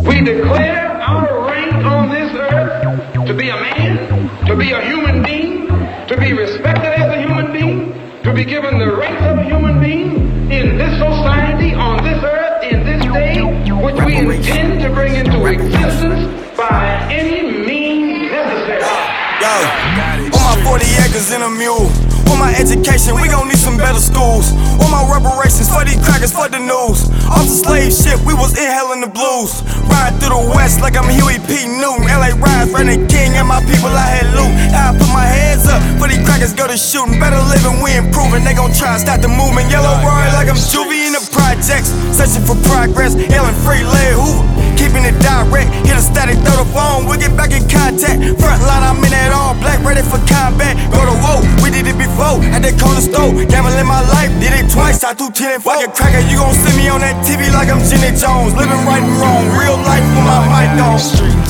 We declare our rank on this earth to be a man, to be a human being, to be respected as a human being, to be given the rights of a human being in this society, on this earth, in this day, which we intend to bring into existence by any means necessary. Yo, on my 40 acres in a mule. On my education, we gon' need some better schools. On my reparations, for these crackers, for the news. Off the slave ship, we was inhaling the blues. Riding through the west like I'm Huey P. Newton. LA Rise, Brandon King, and my people I had loot. Now I put my hands up, for these crackers go to shooting. Better living, we improving. They gon' try and stop the movement. Yellow roaring like I'm Juvie in the projects. Searching for progress, hailing free, Larry Hoover. Keeping it direct, hit a static, throw the phone, we'll get back in contact. Front line, I'm in that all black, ready for combat. Go to war, we did it before, at that corner store. Gambling my life, did it twice, I threw 10 and 4. Fucking cracker, you gon' see me on that TV like I'm Jenny Jones. Living right and wrong, real life with my mic on.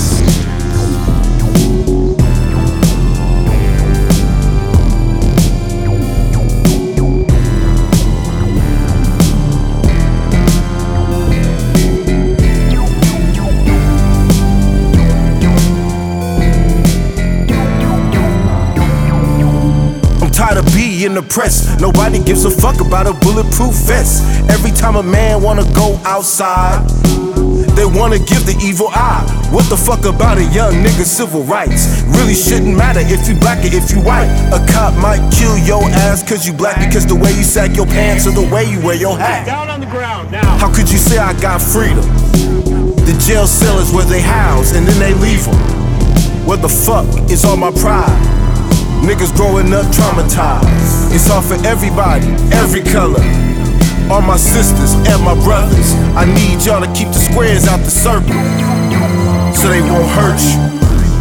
Tired of being in the press. Nobody gives a fuck about a bulletproof vest. Every time a man wanna go outside, they wanna give the evil eye. What the fuck about a young nigga's civil rights? Really shouldn't matter if you black or if you white. A cop might kill your ass cause you black, because the way you sack your pants or the way you wear your hat. Down on the ground now. How could you say I got freedom? The jail cell is where they house and then they leave them. Where the fuck is all my pride? Niggas growing up traumatized. It's all for everybody, every color. All my sisters and my brothers. I need y'all to keep the squares out the circle, so they won't hurt you.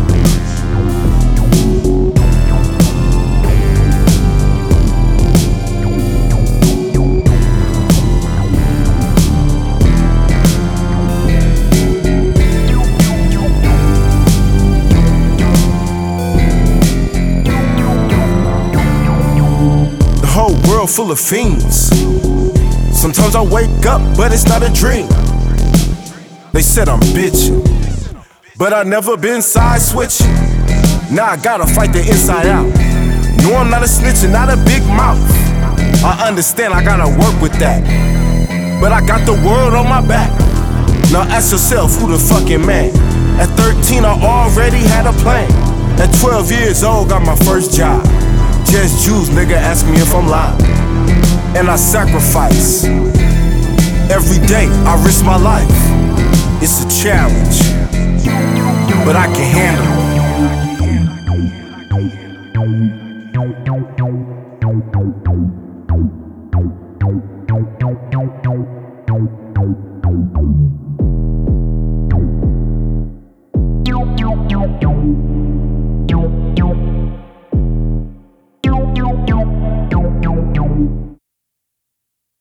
World full of fiends. Sometimes I wake up, but it's not a dream. They said I'm bitching, but I never been side switching. Now I gotta fight the inside out. No, I'm not a snitch and not a big mouth. I understand I gotta work with that, but I got the world on my back. Now ask yourself, who the fucking man? At 13 I already had a plan. At 12 years old got my first job. Just Jews, nigga, ask me if I'm lying. And I sacrifice. Every day I risk my life. It's a challenge, but I can handle it.